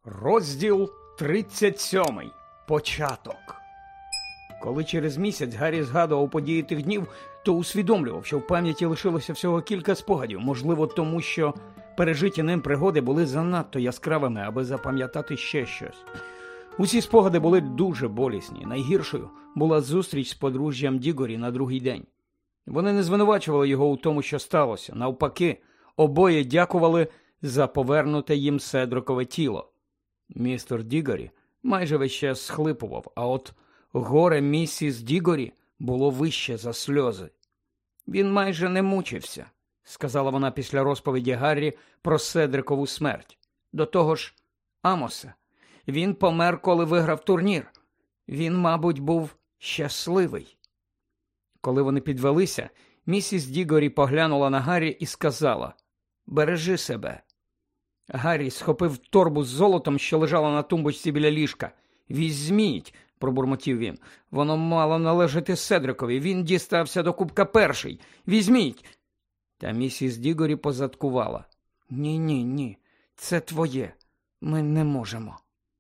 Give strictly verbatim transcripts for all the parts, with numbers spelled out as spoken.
Розділ тридцять сьомий. Початок. Коли через місяць Гаррі згадував події тих днів, то усвідомлював, що в пам'яті лишилося всього кілька спогадів, можливо, тому що пережиті ним пригоди були занадто яскравими, аби запам'ятати ще щось. Усі спогади були дуже болісні. Найгіршою була зустріч з подружжям Дігорі на другий день. Вони не звинувачували його у тому, що сталося. Навпаки, обоє дякували за повернуте їм Седрикове тіло. Містер Дігорі майже весь час схлипував, а от горе місіс Дігорі було вище за сльози. «Він майже не мучився», – сказала вона після розповіді Гаррі про Седрикову смерть. «До того ж, Амосе, він помер, коли виграв турнір. Він, мабуть, був щасливий». Коли вони підвелися, місіс Дігорі поглянула на Гаррі і сказала: «Бережи себе». Гаррі схопив торбу з золотом, що лежала на тумбочці біля ліжка. «Візьміть», – пробурмотів він. «Воно мало належати Седрикові. Він дістався до кубка перший. Візьміть». Та місіс Дігорі позадкувала. «Ні-ні, ні. Це твоє. Ми не можемо».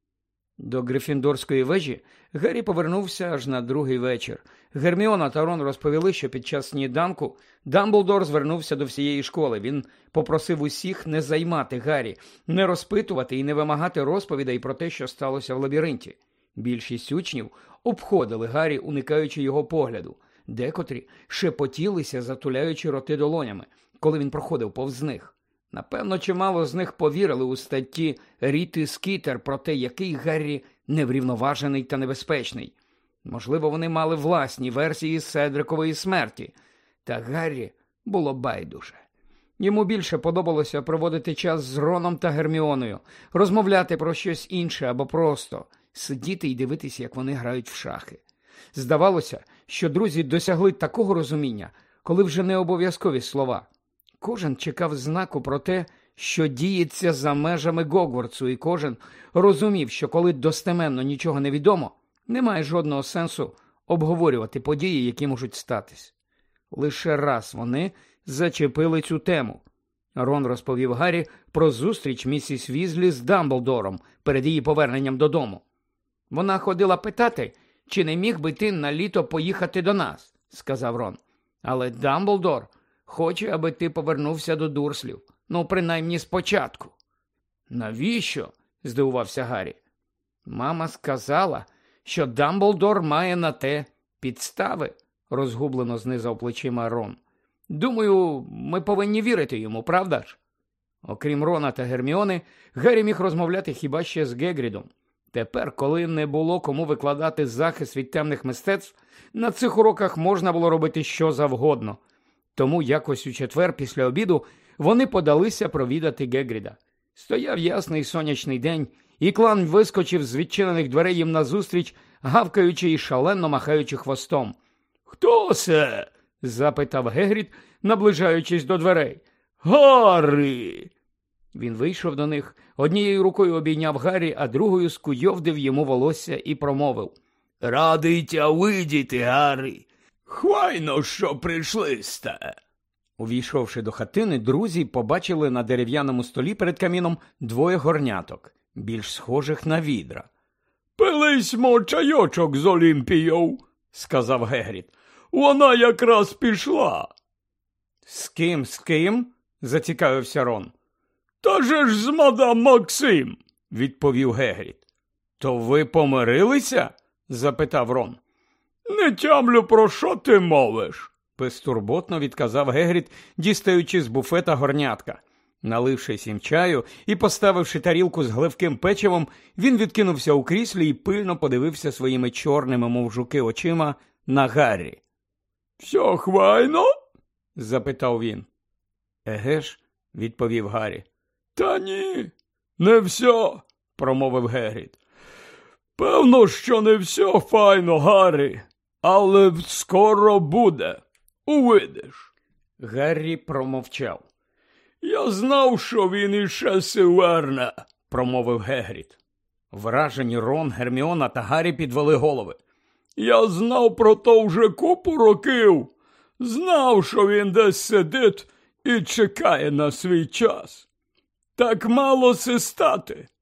До Гриффіндорської вежі Гаррі повернувся аж на другий вечір. Герміона та Рон розповіли, що під час сніданку Дамблдор звернувся до всієї школи. Він попросив усіх не займати Гаррі, не розпитувати і не вимагати розповідей про те, що сталося в лабіринті. Більшість учнів обходили Гаррі, уникаючи його погляду. Декотрі шепотілися, затуляючи роти долонями, коли він проходив повз них. Напевно, чимало з них повірили у статті Ріти Скітер про те, який Гаррі неврівноважений та небезпечний. Можливо, вони мали власні версії Седрикової смерті. Та Гаррі було байдуже. Йому більше подобалося проводити час з Роном та Герміоною, розмовляти про щось інше або просто сидіти і дивитися, як вони грають в шахи. Здавалося, що друзі досягли такого розуміння, коли вже не обов'язкові слова. Кожен чекав знаку про те, що діється за межами Гогвартсу, і кожен розумів, що коли достеменно нічого не відомо, немає жодного сенсу обговорювати події, які можуть статись. Лише раз вони зачепили цю тему. Рон розповів Гаррі про зустріч місіс Візлі з Дамблдором перед її поверненням додому. «Вона ходила питати, чи не міг би ти на літо поїхати до нас», – сказав Рон. «Але Дамблдор хоче, аби ти повернувся до Дурслів. Ну, принаймні спочатку». «Навіщо?» – здивувався Гаррі. «Мама сказала, що Дамблдор має на те підстави», – розгублено знизав плечима Рон. «Думаю, ми повинні вірити йому, правда ж?» Окрім Рона та Герміони, Гаррі міг розмовляти хіба ще з Гегрідом. Тепер, коли не було кому викладати захист від темних мистецтв, на цих уроках можна було робити що завгодно. Тому якось у четвер після обіду вони подалися провідати Гегріда. Стояв ясний сонячний день, і клан вискочив з відчинених дверей їм назустріч, гавкаючи і шалено махаючи хвостом. «Хто це?» – запитав Гегрід, наближаючись до дверей. «Гаррі!» Він вийшов до них, однією рукою обійняв Гаррі, а другою скуйовдив йому волосся і промовив. «Радий тя видіти, Гаррі! Хвайно, що прийшли-сте!» Увійшовши до хатини, друзі побачили на дерев'яному столі перед каміном двоє горняток, більш схожих на відра. «Пились-мо чайочок з Олімпією», – сказав Гегрід. «Вона якраз пішла». «З ким, з ким?» – зацікавився Рон. «Та же ж з мадам Максим», – відповів Гегрід. «То ви помирилися?» – запитав Рон. «Не тямлю, про що ти мовиш», – безтурботно відказав Гегрід, дістаючи з буфета горнятка. Наливши сім чаю і поставивши тарілку з гливким печивом, він відкинувся у кріслі і пильно подивився своїми чорними, мов жуки, очима на Гаррі. «Все хвайно?» – запитав він. «Еге ж», – відповів Гаррі. «Та ні, не все», – промовив Гегрід. «Певно, що не все файно, Гаррі, але скоро буде, увидиш». Гаррі промовчав. «Я знав, що він іще се верне», – промовив Гегрід. Вражені Рон, Герміона та Гаррі підвели голови. «Я знав про то вже купу років. Знав, що він десь сидить і чекає на свій час. Так мало се стати.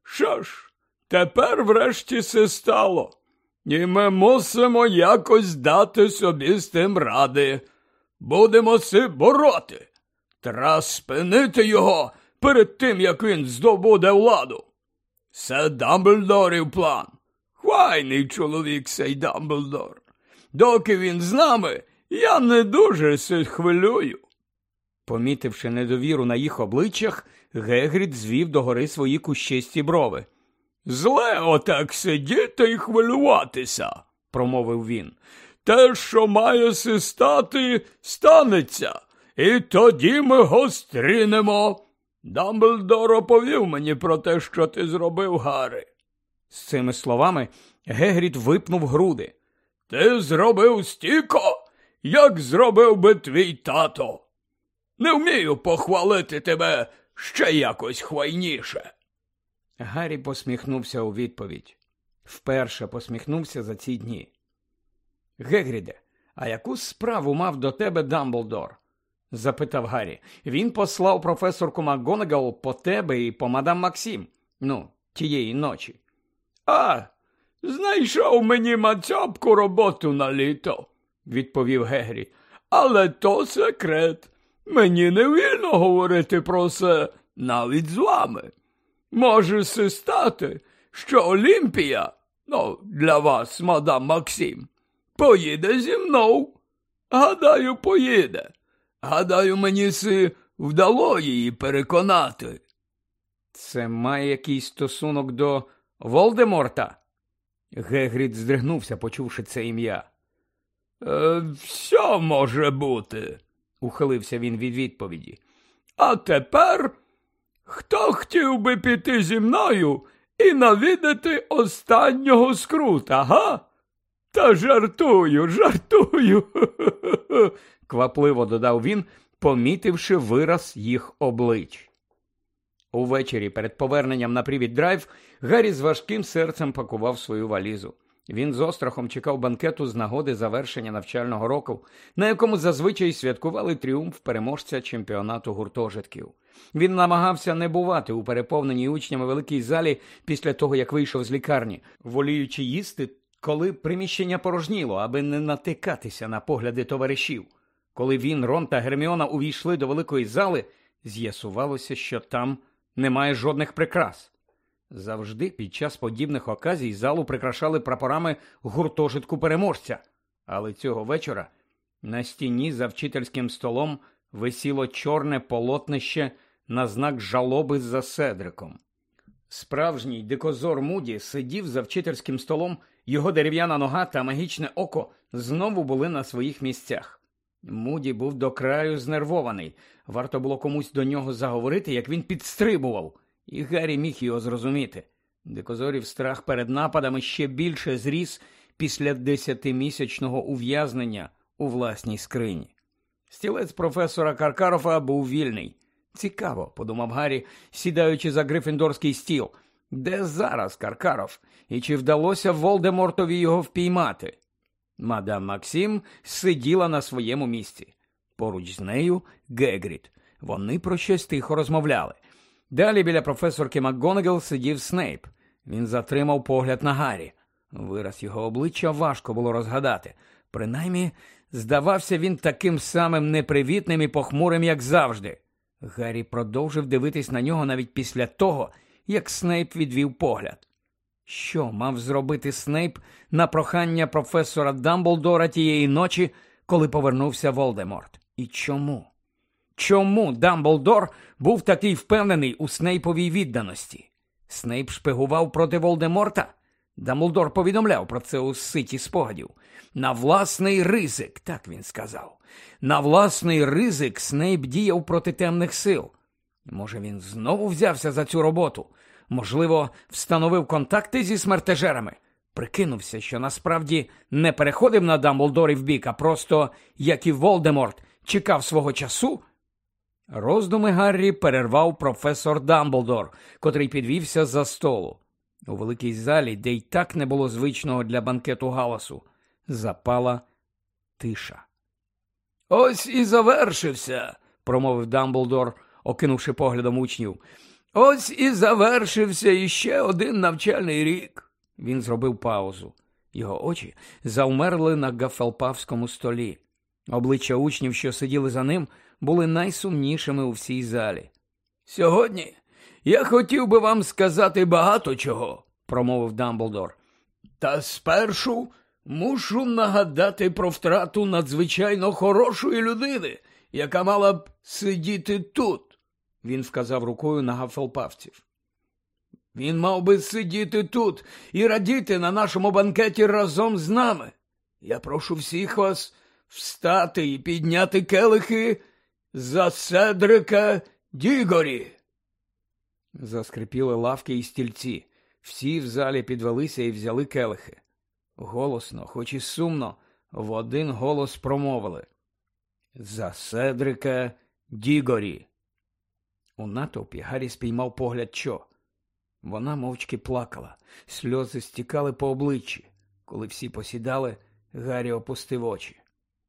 Що ж, тепер врешті се стало, і ми мусимо якось дати собі з тим ради. Будемо си бороти. Треба спинити його перед тим, як він здобуде владу. Це Дамблдорів план. Хвайний чоловік сей Дамблдор. Доки він з нами, я не дуже се хвилюю. Помітивши недовіру на їх обличчях, Гегрід звів догори свої кущисті брови. «Зле отак сидіти і хвилюватися», – промовив він. «Те, що має си стати, станеться, і тоді ми гострінемо. Дамблдор оповів мені про те, що ти зробив, Гаррі». З цими словами Гегрід випнув груди. «Ти зробив стілько, як зробив би твій тато. Не вмію похвалити тебе ще якось хвайніше». Гаррі посміхнувся у відповідь. Вперше посміхнувся за ці дні. «Гегріде, а яку справу мав до тебе Дамблдор?» – запитав Гаррі. «Він послав професорку МакГонагал по тебе і по мадам Максим. Ну, тієї ночі». «А, знайшов мені мацьопку роботу на літо», – відповів Гегрі. «Але то секрет. Мені не вільно говорити про це навіть з вами. Може се стати, що Олімпія, ну, для вас, мадам Максим, поїде зі мною. Гадаю, поїде. Гадаю, мені си вдало її переконати». «Це має якийсь стосунок до Волдеморта?» Гегрід здригнувся, почувши це ім'я. «Е, «Все може бути», – ухилився він від відповіді. «А тепер, хто хотів би піти зі мною і навідати останнього скрута, га? Та жартую, жартую», – квапливо додав він, помітивши вираз їх облич. Увечері перед поверненням на Привіт-драйв Гаррі з важким серцем пакував свою валізу. Він з острахом чекав банкету з нагоди завершення навчального року, на якому зазвичай святкували тріумф переможця чемпіонату гуртожитків. Він намагався не бувати у переповненій учнями великій залі після того, як вийшов з лікарні, воліючи їсти, коли приміщення порожніло, аби не натикатися на погляди товаришів. Коли він, Рон та Герміона увійшли до великої зали, з'ясувалося, що там немає жодних прикрас. Завжди під час подібних оказій залу прикрашали прапорами гуртожитку переможця. Але цього вечора на стіні за вчительським столом висіло чорне полотнище на знак жалоби за Седриком. Справжній дикозор Муді сидів за вчительським столом, його дерев'яна нога та магічне око знову були на своїх місцях. Муді був до краю знервований. Варто було комусь до нього заговорити, як він підстрибував. І Гаррі міг його зрозуміти. Дикозорів страх перед нападами ще більше зріс після десятимісячного ув'язнення у власній скрині. Стілець професора Каркарофа був вільний. Цікаво, подумав Гаррі, сідаючи за грифіндорський стіл. Де зараз Каркароф? І чи вдалося Волдемортові його впіймати? Мадам Максим сиділа на своєму місці. Поруч з нею Гегрід. Вони про щось тихо розмовляли. Далі біля професорки МакГонагал сидів Снейп. Він затримав погляд на Гаррі. Вираз його обличчя важко було розгадати. Принаймні, здавався він таким самим непривітним і похмурим, як завжди. Гаррі продовжив дивитись на нього навіть після того, як Снейп відвів погляд. Що мав зробити Снейп на прохання професора Дамблдора тієї ночі, коли повернувся Волдеморт? І чому? Чому Дамблдор був такий впевнений у Снейповій відданості? Снейп шпигував проти Волдеморта? Дамблдор повідомляв про це у ситі спогадів. На власний ризик, так він сказав. На власний ризик Снейп діяв проти темних сил. Може, він знову взявся за цю роботу? Можливо, встановив контакти зі смертежерами? Прикинувся, що насправді не переходив на Дамблдорів бік, а просто, як і Волдеморт, чекав свого часу? Роздуми Гаррі перервав професор Дамблдор, котрий підвівся за столу. У великій залі, де й так не було звичного для банкету галасу, запала тиша. «Ось і завершився», – промовив Дамблдор, окинувши поглядом учнів. Ось і завершився іще один навчальний рік. Він зробив паузу. Його очі завмерли на гафелпавському столі. Обличчя учнів, що сиділи за ним, були найсумнішими у всій залі. «Сьогодні я хотів би вам сказати багато чого», – промовив Дамблдор. «Та спершу мушу нагадати про втрату надзвичайно хорошої людини, яка мала б сидіти тут», – він вказав рукою на гафелпавців. «Він мав би сидіти тут і радіти на нашому банкеті разом з нами. Я прошу всіх вас встати і підняти келихи за Седрика Дігорі». Заскрипіли лавки і стільці. Всі в залі підвелися і взяли келихи. Голосно, хоч і сумно, в один голос промовили: «За Седрика Дігорі». У натовпі Гаррі спіймав погляд Чо. Вона мовчки плакала, сльози стікали по обличчі. Коли всі посідали, Гаррі опустив очі.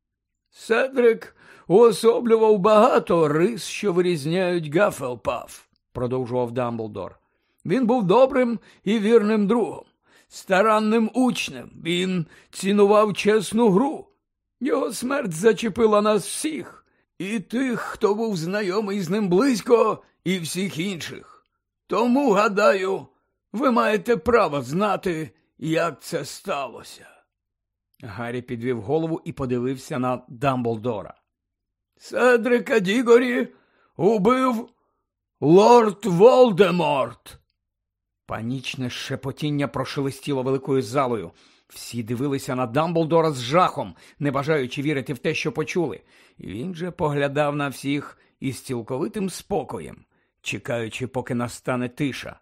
«Седрик уособлював багато рис, що вирізняють Гафелпав», – продовжував Дамблдор. «Він був добрим і вірним другом, старанним учнем. Він цінував чесну гру. Його смерть зачепила нас всіх, і тих, хто був знайомий з ним близько, і всіх інших. Тому, гадаю, ви маєте право знати, як це сталося». Гаррі підвів голову і подивився на Дамблдора. «Седрика Дігорі убив лорд Волдеморт». Панічне шепотіння прошелестіло великою залою. Всі дивилися на Дамблдора з жахом, не бажаючи вірити в те, що почули. Він же поглядав на всіх із цілковитим спокоєм, чекаючи, поки настане тиша.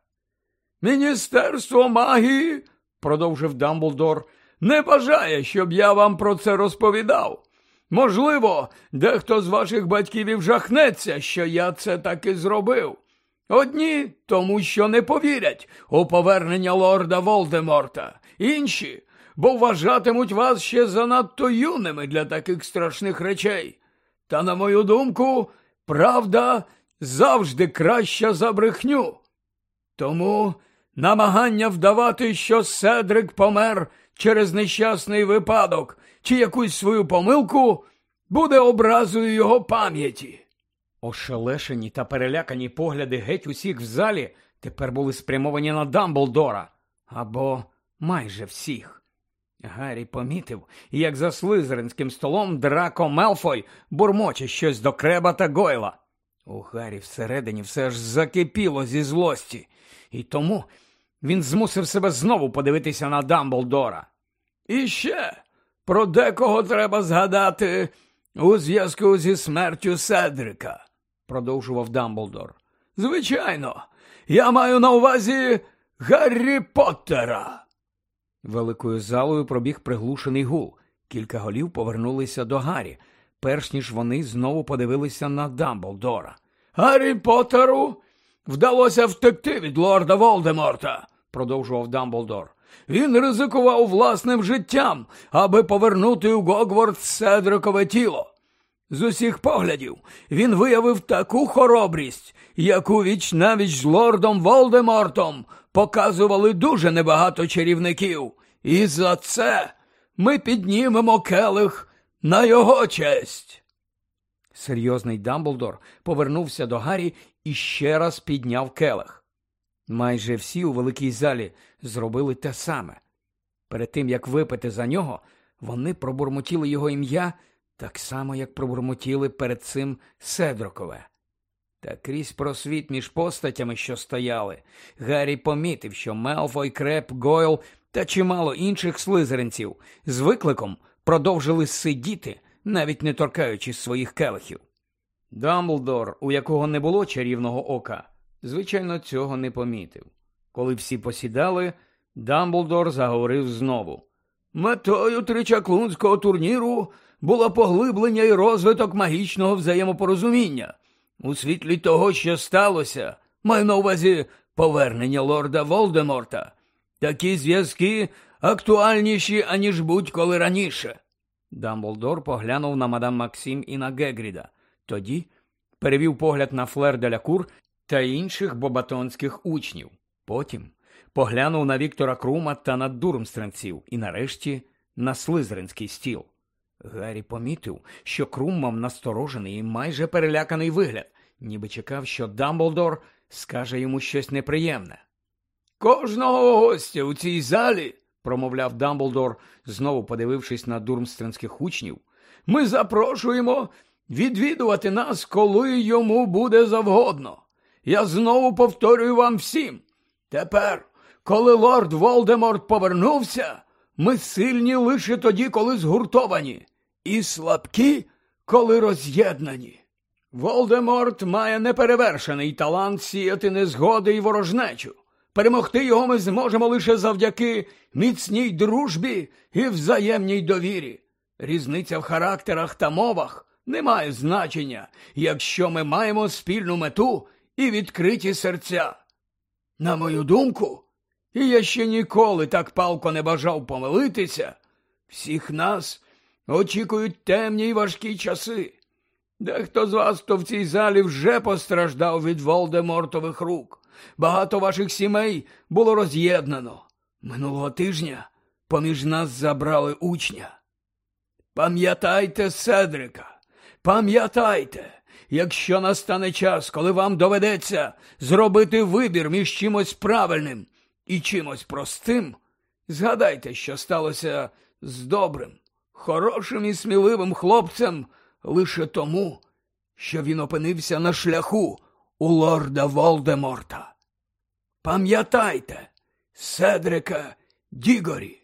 «Міністерство магії», – продовжив Дамблдор, – «не бажає, щоб я вам про це розповідав. Можливо, дехто з ваших батьків і вжахнеться, що я це таки зробив. Одні, тому що не повірять у повернення лорда Волдеморта. Інші, бо вважатимуть вас ще занадто юними для таких страшних речей. Та, на мою думку, правда завжди краща за брехню. Тому намагання вдавати, що Седрик помер через нещасний випадок чи якусь свою помилку, буде образою його пам'яті». Ошелешені та перелякані погляди геть усіх в залі тепер були спрямовані на Дамблдора. Або майже всіх. Гаррі помітив, як за слизеринським столом Драко Мелфой бурмоче щось до Креба та Гойла. У Гаррі всередині все ж закипіло зі злості. І тому він змусив себе знову подивитися на Дамблдора. «І ще про декого треба згадати у зв'язку зі смертю Седрика», – продовжував Дамблдор. «Звичайно, я маю на увазі Гаррі Поттера». Великою залою пробіг приглушений гул. Кілька голів повернулися до Гаррі, перш ніж вони знову подивилися на Дамблдора. «Гаррі Поттеру вдалося втекти від лорда Волдеморта», – продовжував Дамблдор. «Він ризикував власним життям, аби повернути у Гогвартс Седрикове тіло. З усіх поглядів він виявив таку хоробрість, яку віч-навіч з лордом Волдемортом показували дуже небагато чарівників. І за це ми піднімемо келих на його честь». Серйозний Дамблдор повернувся до Гаррі і ще раз підняв келих. Майже всі у великій залі зробили те саме. Перед тим, як випити за нього, вони пробурмотіли його ім'я так само, як пробурмотіли перед цим Седрикове. Та крізь просвіт між постатями, що стояли, Гаррі помітив, що Мелфой, Креб, Гойл та чимало інших слизеринців з викликом продовжили сидіти, навіть не торкаючись своїх келихів. Дамблдор, у якого не було чарівного ока, звичайно, цього не помітив. Коли всі посідали, Дамблдор заговорив знову. «Метою тричаклунського турніру було поглиблення і розвиток магічного взаємопорозуміння. У світлі того, що сталося, маю на увазі повернення лорда Волдеморта, такі зв'язки актуальніші, аніж будь-коли раніше». Дамблдор поглянув на мадам Максим і на Гегріда. Тоді перевів погляд на Флер де ля Кур та інших бобатонських учнів. Потім поглянув на Віктора Крума та на дурмстранців і нарешті на слизеринський стіл. Гаррі помітив, що Крум мав насторожений і майже переляканий вигляд, ніби чекав, що Дамблдор скаже йому щось неприємне. «Кожного гостя у цій залі, – промовляв Дамблдор, знову подивившись на дурмстранських учнів, – ми запрошуємо відвідувати нас, коли йому буде завгодно. Я знову повторюю вам всім. Тепер, коли лорд Волдеморт повернувся, ми сильні лише тоді, коли згуртовані, і слабкі, коли роз'єднані. Волдеморт має неперевершений талант сіяти незгоди і ворожнечу. Перемогти його ми зможемо лише завдяки міцній дружбі і взаємній довірі. Різниця в характерах та мовах не має значення, якщо ми маємо спільну мету і відкриті серця. На мою думку, і я ще ніколи так палко не бажав помилитися, всіх нас очікують темні й важкі часи. Дехто з вас, хто в цій залі вже постраждав від Волдемортових рук. Багато ваших сімей було роз'єднано. Минулого тижня поміж нас забрали учня. Пам'ятайте Седрика, пам'ятайте, якщо настане час, коли вам доведеться зробити вибір між чимось правильним і чимось простим, згадайте, що сталося з добрим, хорошим і сміливим хлопцем лише тому, що він опинився на шляху у лорда Волдеморта. Пам'ятайте Седрика Дігорі.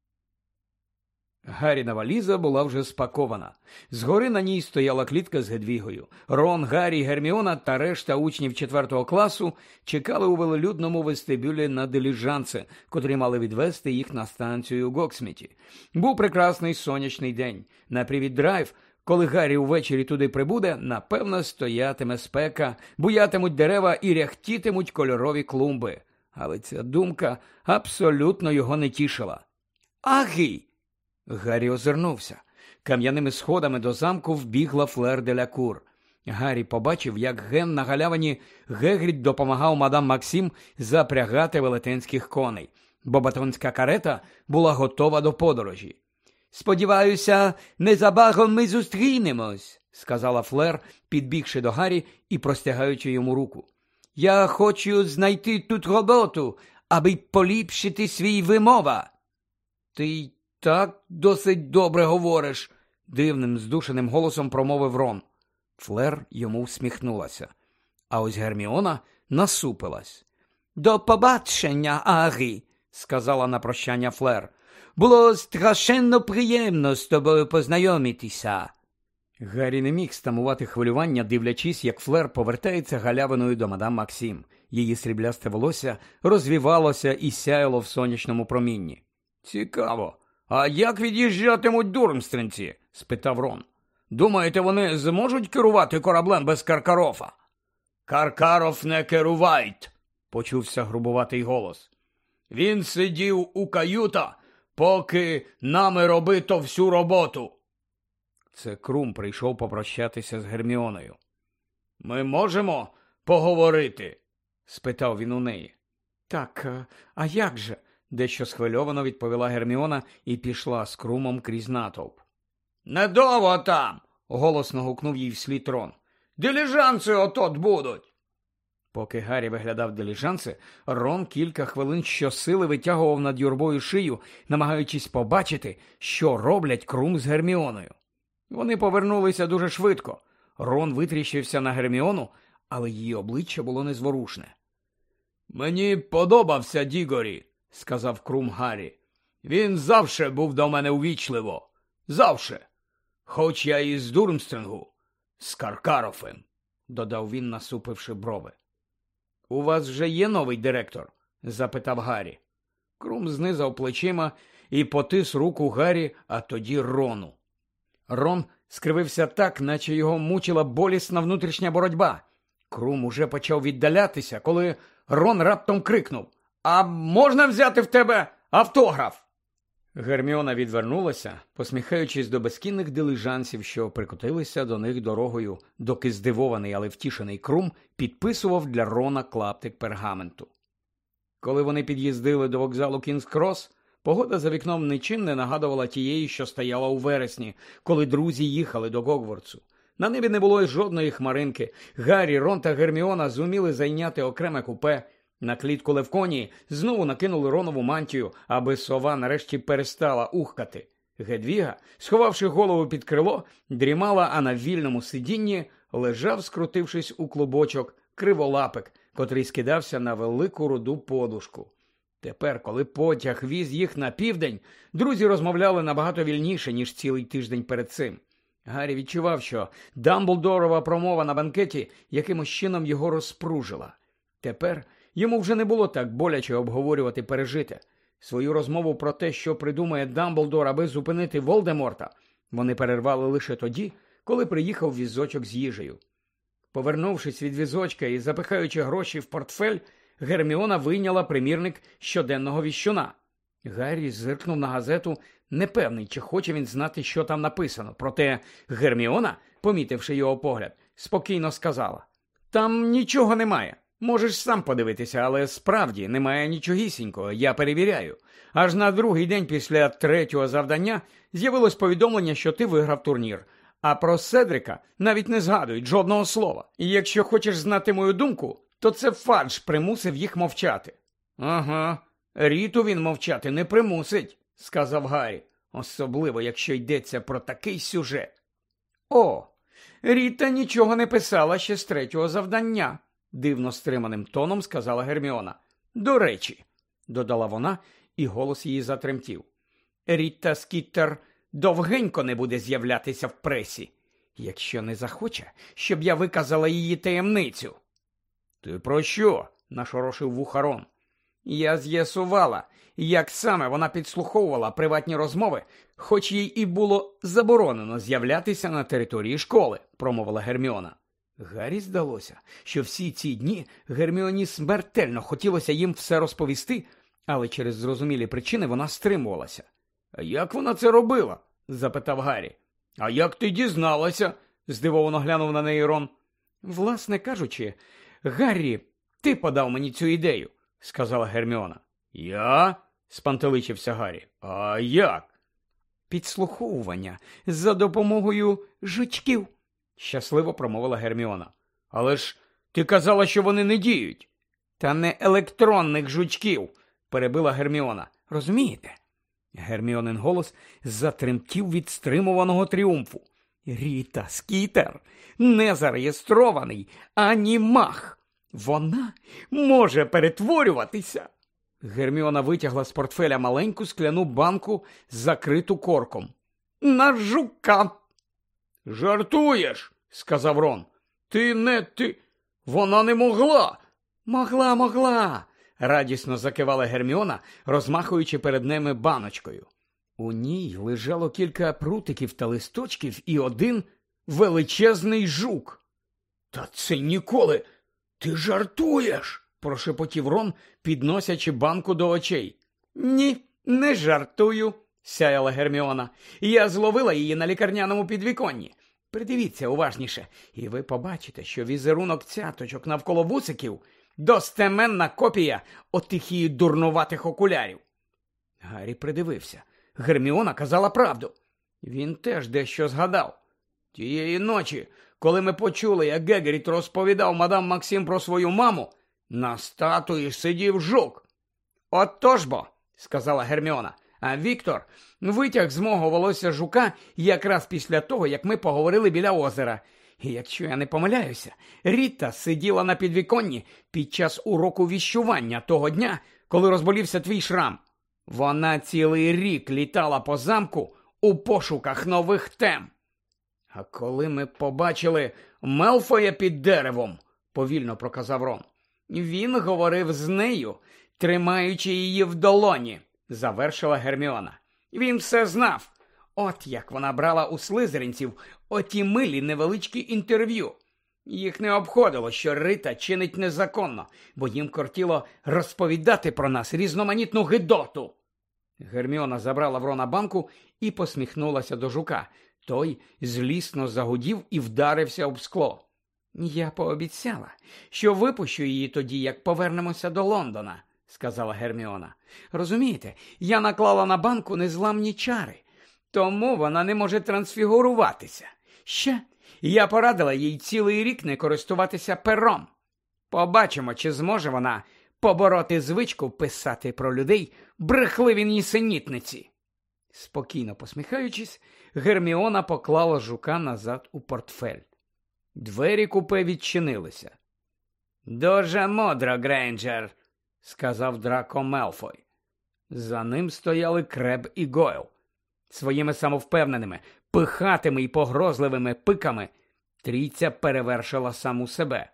Гарріна валіза була вже спакована. Згори на ній стояла клітка з Гедвігою. Рон, Гаррі, Герміона та решта учнів четвертого класу чекали у велелюдному вестибюлі на диліжанси, котрі мали відвезти їх на станцію Гоксміті. Був прекрасний сонячний день. На привід-драйв, коли Гаррі увечері туди прибуде, напевно, стоятиме спека, буятимуть дерева і ряхтітимуть кольорові клумби. Але ця думка абсолютно його не тішила. «Агі!» Гаррі озирнувся. Кам'яними сходами до замку вбігла Флер де ля Кур. Гаррі побачив, як ген на галявині Гегрід допомагав мадам Максим запрягати велетенських коней. Бобатонська карета була готова до подорожі. «Сподіваюся, незабаром ми зустрінемось», – сказала Флер, підбігши до Гаррі і простягаючи йому руку. «Я хочу знайти тут роботу, аби поліпшити свій вимова». «Ти так досить добре говориш», – дивним, здушеним голосом промовив Рон. Флер йому всміхнулася. А ось Герміона насупилась. «До побачення, Гаррі», – сказала на прощання Флер. «Було страшенно приємно з тобою познайомитися». Гаррі не міг стамувати хвилювання, дивлячись, як Флер повертається галявиною до мадам Максим. Її сріблясте волосся розвівалося і сяяло в сонячному промінні. «Цікаво, а як від'їжджатимуть дурмстринці?» – спитав Рон. «Думаєте, вони зможуть керувати кораблем без Каркарофа?» «Каркаров не керувайт», – почувся грубуватий голос. «Він сидів у каюта, поки нами робито всю роботу». Це Крум прийшов попрощатися з Герміоною. «Ми можемо поговорити?» – спитав він у неї. «Так, а як же?» – дещо схвильовано відповіла Герміона і пішла з Крумом крізь натовп. «Недовго там!» – голосно гукнув їй вслід Рон. «Диліжанси от-от будуть!» Поки Гаррі виглядав диліжанси, Рон кілька хвилин щосили витягував над юрбою шию, намагаючись побачити, що роблять Крум з Герміоною. Вони повернулися дуже швидко. Рон витріщився на Герміону, але її обличчя було незворушне. «Мені подобався Дігорі», – сказав Крум Гаррі. «Він завше був до мене увічливо. Завше. Хоч я і з Дурмстрингу, з Каркарофем», – додав він, насупивши брови. «У вас вже є новий директор?» – запитав Гаррі. Крум знизав плечима і потис руку Гаррі, а тоді Рону. Рон скривився так, наче його мучила болісна внутрішня боротьба. Крум уже почав віддалятися, коли Рон раптом крикнув: «А можна взяти в тебе автограф?» Герміона відвернулася, посміхаючись до безкінних дилижансів, що прикотилися до них дорогою, доки здивований, але втішений Крум підписував для Рона клаптик пергаменту. Коли вони під'їздили до вокзалу Кінгс-Крос, погода за вікном нічим не нагадувала тієї, що стояла у вересні, коли друзі їхали до Гогвартсу. На небі не було й жодної хмаринки. Гаррі, Рон та Герміона зуміли зайняти окреме купе. На клітку Левконії знову накинули Ронову мантію, аби сова нарешті перестала ухкати. Гедвіга, сховавши голову під крило, дрімала, а на вільному сидінні лежав, скрутившись у клубочок, криволапик, котрий скидався на велику руду подушку. Тепер, коли потяг віз їх на південь, друзі розмовляли набагато вільніше, ніж цілий тиждень перед цим. Гаррі відчував, що Дамблдорова промова на банкеті якимось чином його розпружила. Тепер йому вже не було так боляче обговорювати пережите. Свою розмову про те, що придумає Дамблдор, аби зупинити Волдеморта, вони перервали лише тоді, коли приїхав візочок з їжею. Повернувшись від візочка і запихаючи гроші в портфель, Герміона вийняла примірник щоденного віщуна. Гаррі зиркнув на газету, непевний, чи хоче він знати, що там написано. Проте Герміона, помітивши його погляд, спокійно сказала: «Там нічого немає. Можеш сам подивитися, але справді немає нічогісінького, я перевіряю. Аж на другий день після третього завдання з'явилось повідомлення, що ти виграв турнір. А про Седрика навіть не згадують жодного слова. І якщо хочеш знати мою думку, то це Фадж примусив їх мовчати». «Ага, Ріту він мовчати не примусить», – сказав Гаррі. «Особливо, якщо йдеться про такий сюжет». «О, Ріта нічого не писала ще з третього завдання», – дивно стриманим тоном сказала Герміона. «До речі», – додала вона, і голос її затремтів, «Ріта Скіттер довгенько не буде з'являтися в пресі, якщо не захоче, щоб я виказала її таємницю». «Ти про що?» – нашорошив вуха Рон. «Я з'ясувала, як саме вона підслуховувала приватні розмови, хоч їй і було заборонено з'являтися на території школи», – промовила Герміона. Гаррі здалося, що всі ці дні Герміоні смертельно хотілося їм все розповісти, але через зрозумілі причини вона стримувалася. «А як вона це робила?» – запитав Гаррі. «А як ти дізналася?» – здивовано глянув на неї Рон. «Власне кажучи, Гаррі, ти подав мені цю ідею», – сказала Герміона. «Я?» – спантеличився Гаррі. «А як?» «Підслуховування за допомогою жучків», – щасливо промовила Герміона. «Але ж ти казала, що вони не діють». «Та не електронних жучків», – перебила Герміона. «Розумієте?» Герміонин голос затремтів від стримуваного тріумфу. «Ріта Скітер не зареєстрований ані мах. Вона може перетворюватися». Герміона витягла з портфеля маленьку скляну банку, закриту корком. «На жука!» «Жартуєш?» – сказав Рон. «Ти не ти... Вона не могла!» «Могла, могла!» – радісно закивала Герміона, розмахуючи перед ними баночкою. У ній лежало кілька прутиків та листочків і один величезний жук. «Та це ніколи! Ти жартуєш!» – прошепотів Рон, підносячи банку до очей. «Ні, не жартую!» – сяяла Герміона. «Я зловила її на лікарняному підвіконні. Придивіться уважніше, і ви побачите, що візерунок цяточок навколо вусиків – достеменна копія отих її дурнуватих окулярів». Гаррі придивився. Герміона казала правду. Він теж дещо згадав. Тієї ночі, коли ми почули, як Гегріт розповідав мадам Максим про свою маму, на статуї сидів жук. «Отож бо», – сказала Герміона, – «а Віктор витяг з мого волосся жука якраз після того, як ми поговорили біля озера. І якщо я не помиляюся, Ріта сиділа на підвіконні під час уроку віщування того дня, коли розболівся твій шрам. Вона цілий рік літала по замку у пошуках нових тем. А коли ми побачили Мелфоя під деревом», – повільно проказав Рон, – «він говорив з нею, тримаючи її в долоні», – завершила Герміона. «Він все знав. От як вона брала у слизеринців оті милі невеличкі інтерв'ю. Їх не обходило, що Рита чинить незаконно, бо їм кортіло розповідати про нас різноманітну гидоту». Герміона забрала в Рона банку і посміхнулася до жука. Той злісно загудів і вдарився об скло. «Я пообіцяла, що випущу її тоді, як повернемося до Лондона», – сказала Герміона. «Розумієте, я наклала на банку незламні чари, тому вона не може трансфігуруватися. Ще я порадила їй цілий рік не користуватися пером. Побачимо, чи зможе вона побороти звичку писати про людей брехливі нісенітниці». Спокійно посміхаючись, Герміона поклала жука назад у портфель. Двері купе відчинилися. «Дуже мудро, Грейнджер», – сказав Драко Мелфой. За ним стояли Креб і Гойл. Своїми самовпевненими, пихатими і погрозливими пиками трійця перевершила саму себе.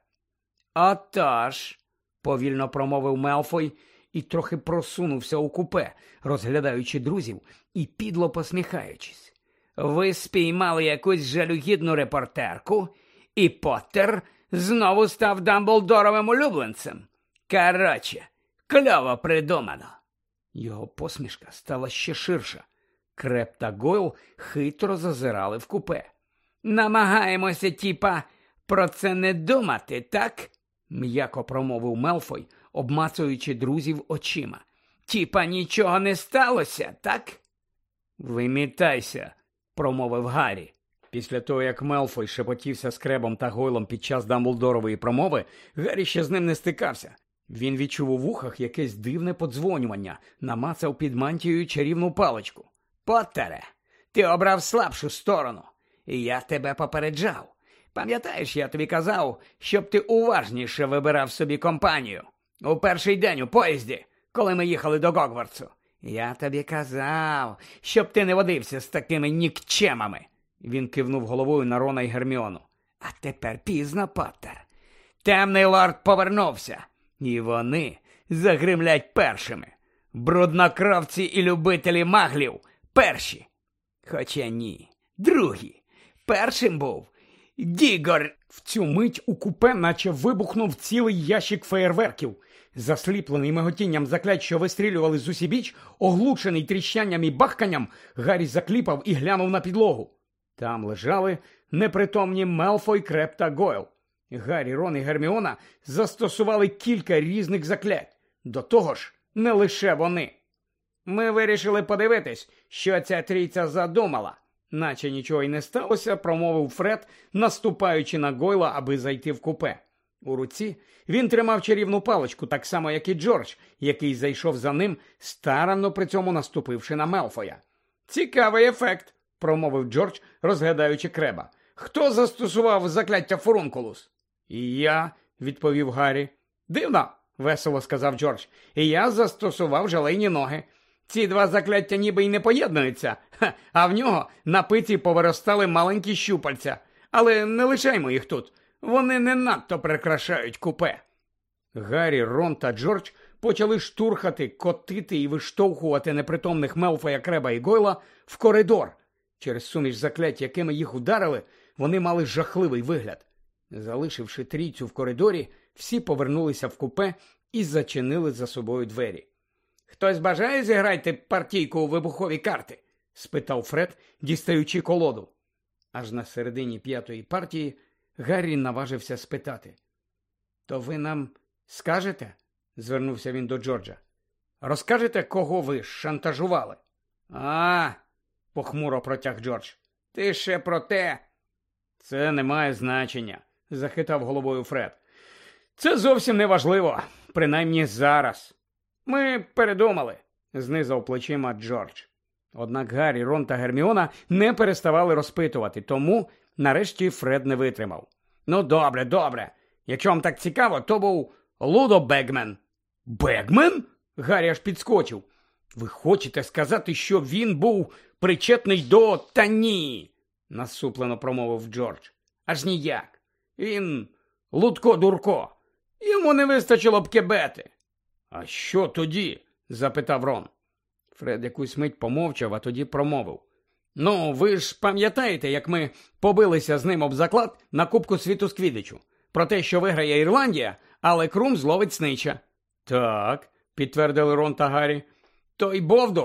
«Отож», – повільно промовив Мелфой і трохи просунувся у купе, розглядаючи друзів і підло посміхаючись. «Ви спіймали якусь жалюгідну репортерку, і Поттер знову став Дамблдоровим улюбленцем. Короче, кльово придумано». Його посмішка стала ще ширша. Креб та Гойл хитро зазирали в купе. «Намагаємося, тіпа, про це не думати, так?» – м'яко промовив Мелфой, обмацуючи друзів очима. «Тіпа нічого не сталося, так?» «Вимітайся», – промовив Гаррі. Після того, як Мелфой шепотівся з Кребом та Гойлом під час Дамблдорової промови, Гаррі ще з ним не стикався. Він відчув у вухах якесь дивне подзвонювання, намацав під мантією чарівну паличку. «Поттере, ти обрав слабшу сторону, і я тебе попереджав. Пам'ятаєш, я тобі казав, щоб ти уважніше вибирав собі компанію? У перший день у поїзді, коли ми їхали до Гогвартсу. Я тобі казав, щоб ти не водився з такими нікчемами». Він кивнув головою на Рона й Герміону. «А тепер пізно, Поттер. Темний лорд повернувся, і вони загримлять першими. Бруднокровці і любителі маглів перші. Хоча ні, другі. Першим був Дігор». В цю мить у купе наче вибухнув цілий ящик феєрверків. Засліплений миготінням заклять, що вистрілювали з усібіч, оглушений тріщанням і бахканням, Гаррі закліпав і глянув на підлогу. Там лежали непритомні Мелфой, Креб та Гойл. Гаррі, Рон і Герміона застосували кілька різних заклять. До того ж, не лише вони. «Ми вирішили подивитись, що ця трійця задумала», наче нічого й не сталося, промовив Фред, наступаючи на Гойла, аби зайти в купе. У руці він тримав чарівну паличку, так само, як і Джордж, який зайшов за ним, старанно при цьому наступивши на Мелфоя. «Цікавий ефект», – промовив Джордж, розглядаючи Креба. «Хто застосував закляття Фурункулус?» «І я», – відповів Гаррі. «Дивно», – весело сказав Джордж. «І я застосував желейні ноги. Ці два закляття ніби й не поєднуються, Ха, а в нього на пиці повиростали маленькі щупальця. Але не лишаймо їх тут, вони не надто прикрашають купе». Гаррі, Рон та Джордж почали штурхати, котити і виштовхувати непритомних Мелфоя, Креба і Гойла в коридор. Через суміш заклять, якими їх ударили, вони мали жахливий вигляд. Залишивши трійцю в коридорі, всі повернулися в купе і зачинили за собою двері. «Хтось бажає зіграти партійку у вибухові карти?» – спитав Фред, дістаючи колоду. Аж на середині п'ятої партії Гаррі наважився спитати. «То ви нам скажете?» – звернувся він до Джорджа. «Розкажете, кого ви шантажували?» «А, – похмуро протяг Джордж, – ти ще про те?» «Це не має значення», – захитав головою Фред. «Це зовсім не важливо, принаймні зараз». «Ми передумали», – знизав плечима Джордж. Однак Гаррі, Рон та Герміона не переставали розпитувати, тому нарешті Фред не витримав. «Ну добре, добре. Якщо вам так цікаво, то був Лудо Бегмен». «Бегмен?» – Гаррі аж підскочив. «Ви хочете сказати, що він був причетний до...» «Та ні», – насуплено промовив Джордж. «Аж ніяк. Він Лудко-дурко. Йому не вистачило б кебети». «А що тоді?» – запитав Рон. Фред якусь мить помовчав, а тоді промовив. «Ну, ви ж пам'ятаєте, як ми побилися з ним об заклад на Кубку світу з Квіддичу? Про те, що виграє Ірландія, але Крум зловить снича». «Так», – підтвердили Рон та Гаррі. «Той Бовдур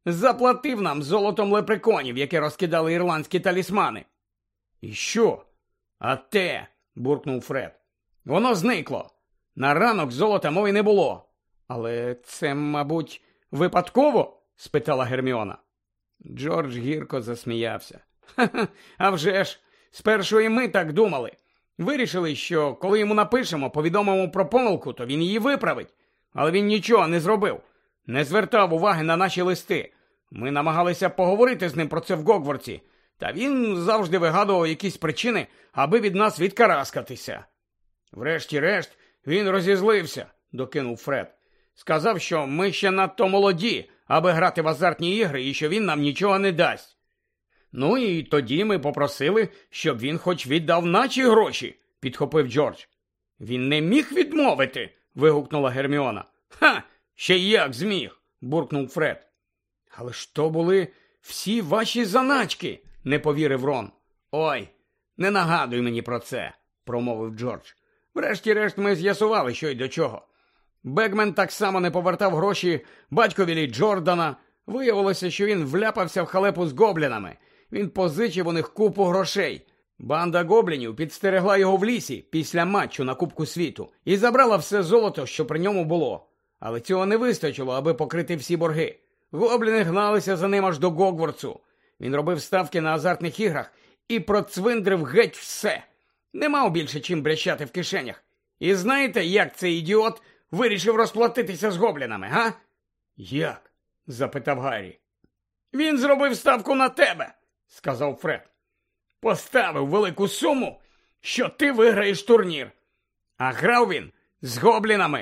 заплатив нам золотом лепреконів, які розкидали ірландські талісмани. І що? А те, буркнув Фред. Воно зникло. На ранок золота мови не було. Але це, мабуть, випадково? Спитала Герміона. Джордж гірко засміявся. Ха-ха, а вже ж, спершу і ми так думали. Вирішили, що коли йому напишемо, повідомимо про помилку, то він її виправить. Але він нічого не зробив. Не звертав уваги на наші листи. Ми намагалися поговорити з ним про це в Гогвартсі. Та він завжди вигадував якісь причини, аби від нас відкараскатися. Врешті-решт, він розізлився, докинув Фред. Сказав, що ми ще надто молоді, аби грати в азартні ігри, і що він нам нічого не дасть. Ну і тоді ми попросили, щоб він хоч віддав наші гроші, підхопив Джордж. Він не міг відмовити, вигукнула Герміона. Ха, ще як зміг, буркнув Фред. Але ж то були всі ваші заначки, не повірив Рон. Ой, не нагадуй мені про це, промовив Джордж. Врешті-решт ми з'ясували, що й до чого. Бегмен так само не повертав гроші батькові Джордана. Виявилося, що він вляпався в халепу з гоблінами. Він позичив у них купу грошей. Банда гоблінів підстерегла його в лісі після матчу на Кубку світу і забрала все золото, що при ньому було. Але цього не вистачило, аби покрити всі борги. Гобліни гналися за ним аж до Гогвартсу. Він робив ставки на азартних іграх і процвиндрив геть все. Не мав більше чим брящати в кишенях. І знаєте, як цей ідіот вирішив розплатитися з гоблінами, га? Як? Запитав Гаррі. Він зробив ставку на тебе, сказав Фред. Поставив велику суму, що ти виграєш турнір. А грав він з гоблінами.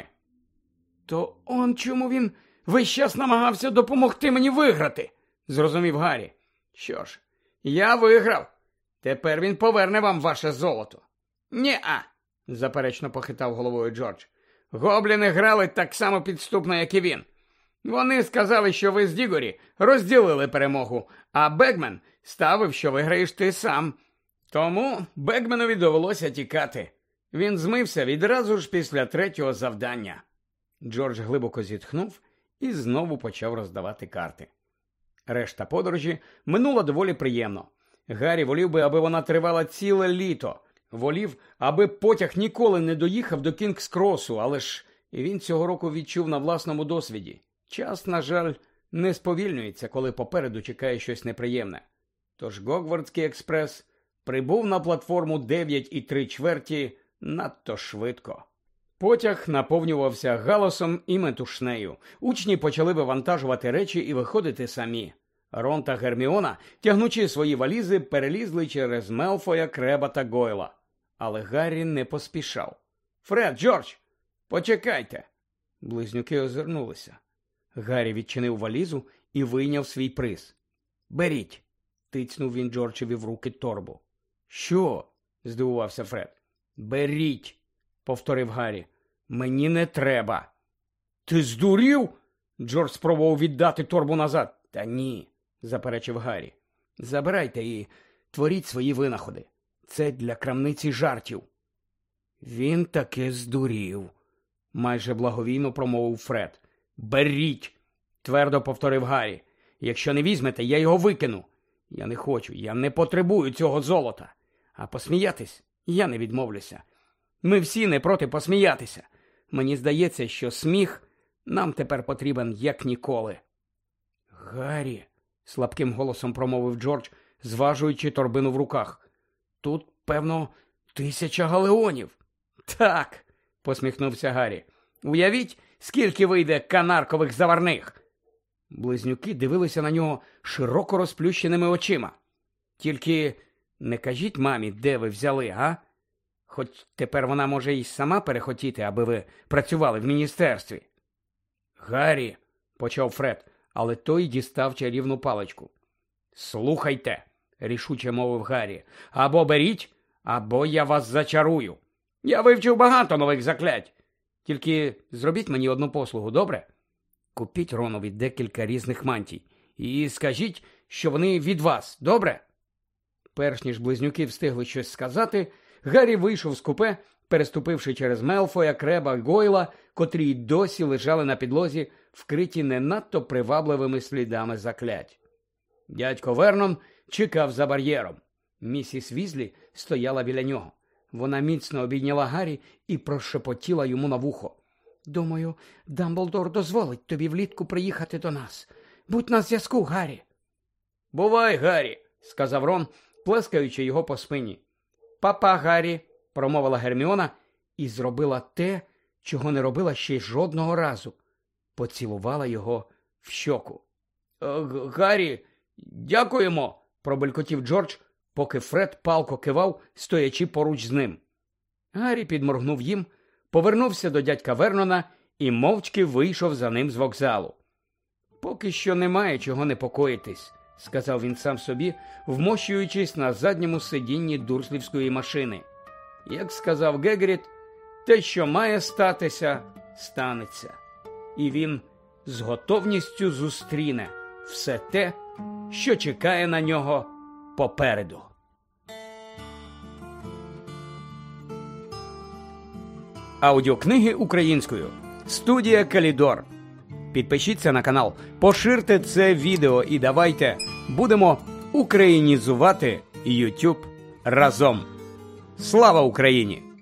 То он чому він весь час намагався допомогти мені виграти, зрозумів Гаррі. Що ж, я виграв. Тепер він поверне вам ваше золото. Ні-а, заперечно похитав головою Джордж. Гобліни грали так само підступно, як і він. Вони сказали, що ви з Дігорі розділили перемогу, а Бегмен ставив, що виграєш ти сам. Тому Бегменові довелося тікати. Він змився відразу ж після третього завдання. Джордж глибоко зітхнув і знову почав роздавати карти. Решта подорожі минула доволі приємно. Гаррі волів би, аби вона тривала ціле літо. Волів, аби потяг ніколи не доїхав до Кінгс-Кросу, але ж і він цього року відчув на власному досвіді. Час, на жаль, не сповільнюється, коли попереду чекає щось неприємне. Тож Гогвартський експрес прибув на платформу дев'ять і три чверті надто швидко. Потяг наповнювався галасом і метушнею. Учні почали вивантажувати речі і виходити самі. Рон та Герміона, тягнучи свої валізи, перелізли через Мелфоя, Креба та Гойла. Але Гаррі не поспішав. «Фред, Джордж, почекайте!» Близнюки озирнулися. Гаррі відчинив валізу і вийняв свій приз. «Беріть!» – тицнув він Джорджеві в руки торбу. «Що?» – здивувався Фред. «Беріть!» – повторив Гаррі. «Мені не треба!» «Ти здурів?» – Джордж спробував віддати торбу назад. «Та ні!» – заперечив Гаррі. «Забирайте і творіть свої винаходи. Це для крамниці жартів». «Він таки здурів», – майже благовійно промовив Фред. «Беріть!» – твердо повторив Гаррі. «Якщо не візьмете, я його викину. Я не хочу, я не потребую цього золота. А посміятись я не відмовлюся. Ми всі не проти посміятися. Мені здається, що сміх нам тепер потрібен як ніколи». «Гаррі», – слабким голосом промовив Джордж, зважуючи торбину в руках. «Тут, певно, тисяча галеонів». «Так», – посміхнувся Гаррі. «Уявіть, скільки вийде канаркових заварних». Близнюки дивилися на нього широко розплющеними очима. «Тільки не кажіть мамі, де ви взяли, а? Хоч тепер вона може й сама перехотіти, аби ви працювали в міністерстві». «Гаррі», – почав Фред, але той дістав чарівну паличку. «Слухайте», – рішуче мовив Гаррі, – «або беріть, або я вас зачарую. Я вивчив багато нових заклять. Тільки зробіть мені одну послугу, добре? Купіть Ронові декілька різних мантій і скажіть, що вони від вас, добре?» Перш ніж близнюки встигли щось сказати, Гаррі вийшов з купе, переступивши через Мелфоя, Креба й Гойла, котрі й досі лежали на підлозі вкриті не надто привабливими слідами заклять. Дядько Вернон чекав за бар'єром. Місіс Візлі стояла біля нього. Вона міцно обійняла Гаррі і прошепотіла йому на вухо. «Думаю, Дамблдор дозволить тобі влітку приїхати до нас. Будь на зв'язку, Гаррі». «Бувай, Гаррі», – сказав Рон, плескаючи його по спині. «Папа, Гаррі», – промовила Герміона і зробила те, чого не робила ще й жодного разу. Поцілувала його в щоку. «Гаррі, дякуємо», – пробелькотів Джордж, поки Фред палко кивав, стоячи поруч з ним. Гаррі підморгнув їм, повернувся до дядька Вернона і мовчки вийшов за ним з вокзалу. «Поки що немає чого непокоїтись», – сказав він сам собі, вмощуючись на задньому сидінні дурслівської машини. Як сказав Гегрід, те, що має статися, станеться. І він з готовністю зустріне все те, що чекає на нього попереду. Аудіокниги українською. Студія Калідор. Підпишіться на канал, поширте це відео і давайте будемо українізувати YouTube разом. Слава Україні!